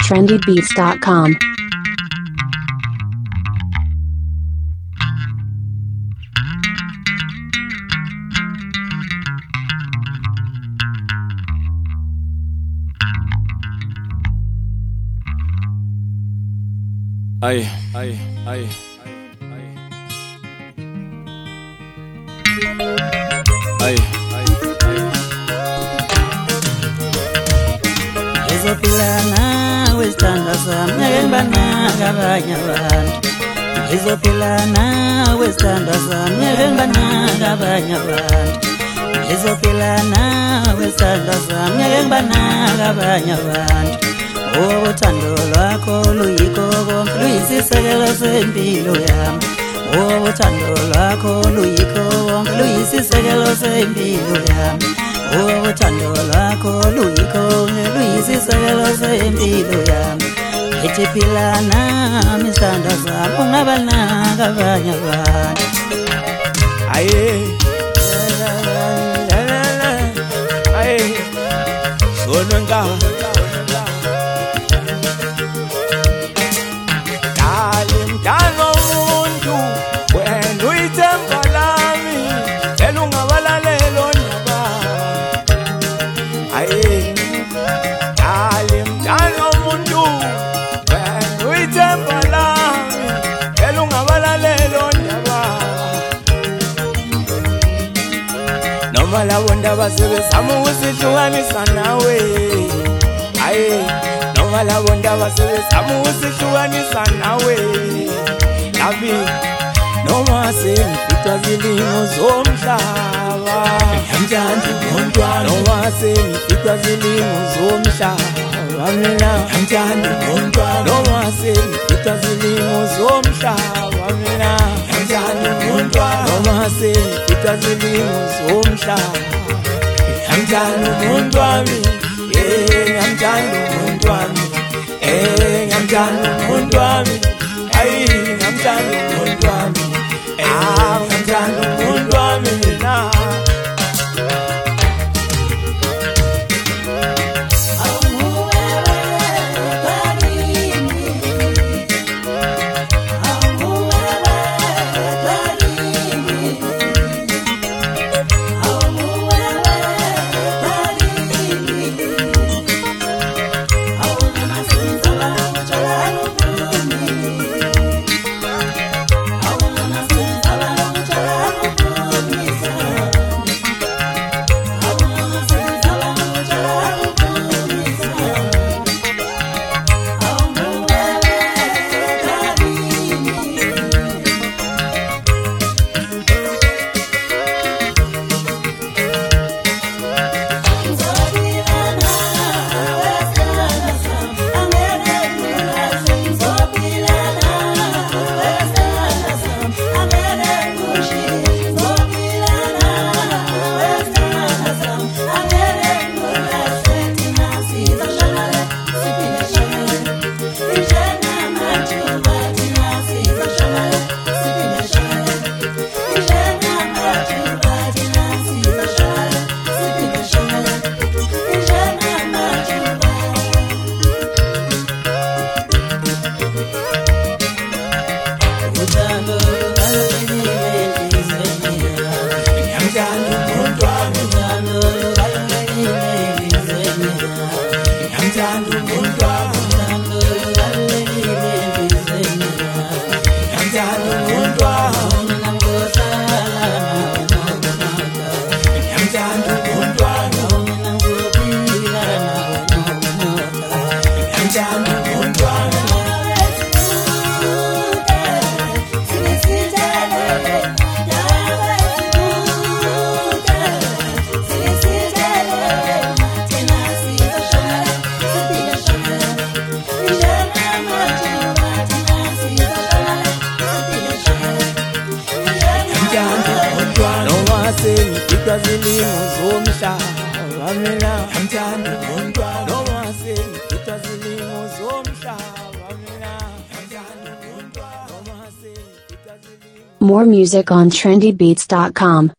trendybeats.com. Ay. Ngizopilana wesithanda sami ngeke ngibanaka abanye abantu. Ngizopilana wesithanda sami ngeke ngibanaka abanye abantu. Ngizopilana wesithanda sami ngeke ngibanaka abanye abantu. Ngoba uthando lwakho luyikho konke, luyisisekelo sempilo yami. Ngoba uthando lwakho luyikho konke, luyisisekelo sempilo yami. Ngoba uthando lwakho luyikho konke, luyisisekelo sempilo yami. Ngithi philana misithanda sami ungabanaka abanye abantu. Sono ngawa mdalo umuntu wena uyithemba lami, ela ungabalalela ondaba. Dali mdalo umuntu wena uyithemba lami, ela ungabalalela ondaba. Noma labo ndaba sebezama ukusihlukanisa nawe, noma labo ndaba sebezama ukusihlukanisa nawe. Labi noma sengifica zilimo zomhlaba, ngiyamthanda umuntu wami. Noma sengifica zilimo zomhlaba, mina ngiyamthanda umuntu wami. Noma sengifica zilimo zomhlaba, mina ngiyamthanda umuntu wami. Noma sengifica zilimo zomhlaba, ngiyamthanda umuntu wami. Ngiyamthanda umuntu wami. Ngiyamthanda umuntu wami. Ngiyamthanda umuntu wami. Ngiyamthanda umuntu wami mina. Sengifica zilimo zomhlaba, mina ngiyamthanda umuntu wami. Noma sengifica zilimo zomhlaba, mina ngiyamthanda umuntu wami. Noma sengifica zilimo. More music on trendybeats.com.